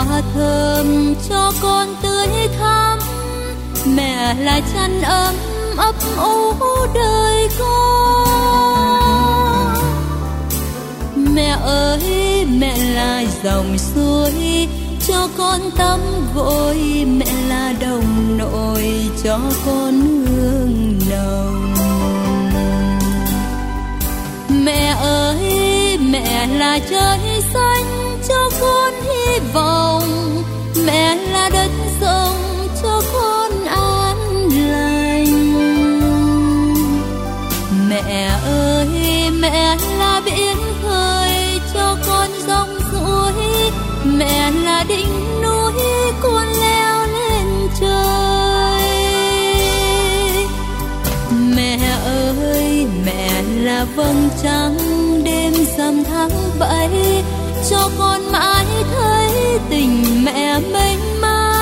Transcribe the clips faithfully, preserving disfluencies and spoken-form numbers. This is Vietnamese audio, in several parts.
hoa thơm cho con tươi thắm. Mẹ là chăn ấm ấp ủ đời con. Mẹ ơi, mẹ là dòng suối cho con tắm gội. Mẹ là đồng nội cho con hương nồng. Mẹ ơi, mẹ là trời xanh cho con hy vọng. Mẹ là đất rộng cho con an lành. Mẹ ơi, mẹ là biển khơi cho con dòng suối. Mẹ là đỉnh núi con leo lên trời. Mẹ ơi, mẹ là vầng trăng đêm rằm tháng bảy cho con mãi thấy tình mẹ mênh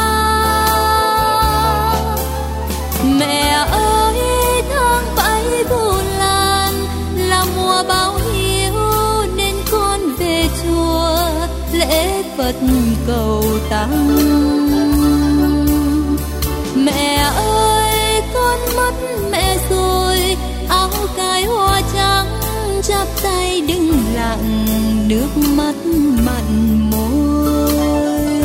mang. Mẹ ơi, tháng bảy vu lan là mùa báo hiếu nên con về chùa lễ Phật cầu tăng. Mẹ ơi, con mất mẹ rồi, áo cài hoa trắng chắp tay đứng lặng, nước mắt mặn môi.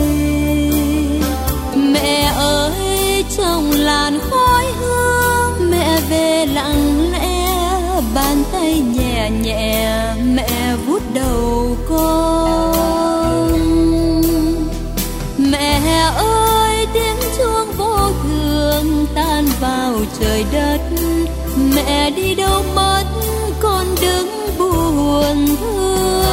Mẹ ơi, trong làn khói hương mẹ về lặng lẽ, bàn tay nhẹ nhẹ mẹ vuốt đầu con. Mẹ ơi, tiếng chuông vô thường tan vào trời đất. Mẹ đi đâu mất, con đứng buồn thương.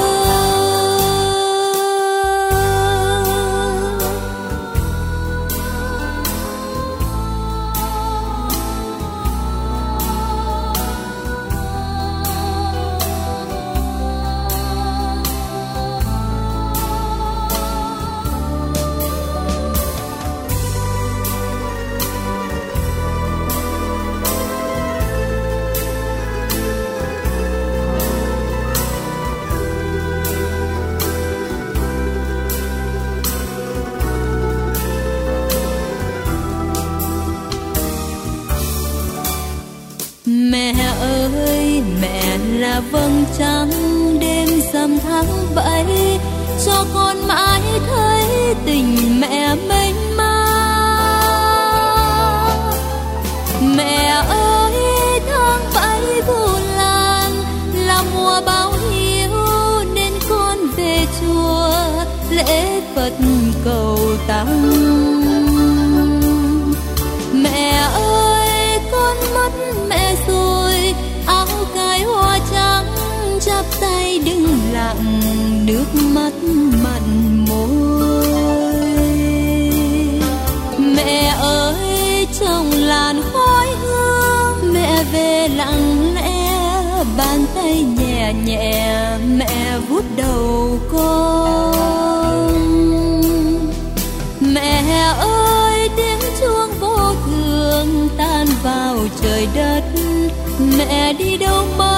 Mẹ ơi, mẹ là vầng trăng đêm rằm tháng bảy cho con mãi thấy tình mẹ mênh mang. Mẹ ơi, tháng bảy vu lan là mùa báo hiếu nên con về chùa lễ Phật cầu tăng. Mẹ ơi, con mất mẹ rồi, áo cài hoa trắng chắp tay đứng lặng, nước mắt mặn môi. Mẹ ơi, trong làn khói hương mẹ về lặng lẽ, bàn tay nhẹ nhẹ mẹ vuốt đầu con. Mẹ ơi, tiếng chuông vô thường tan vào trời đất. Mẹ đi đâu mất,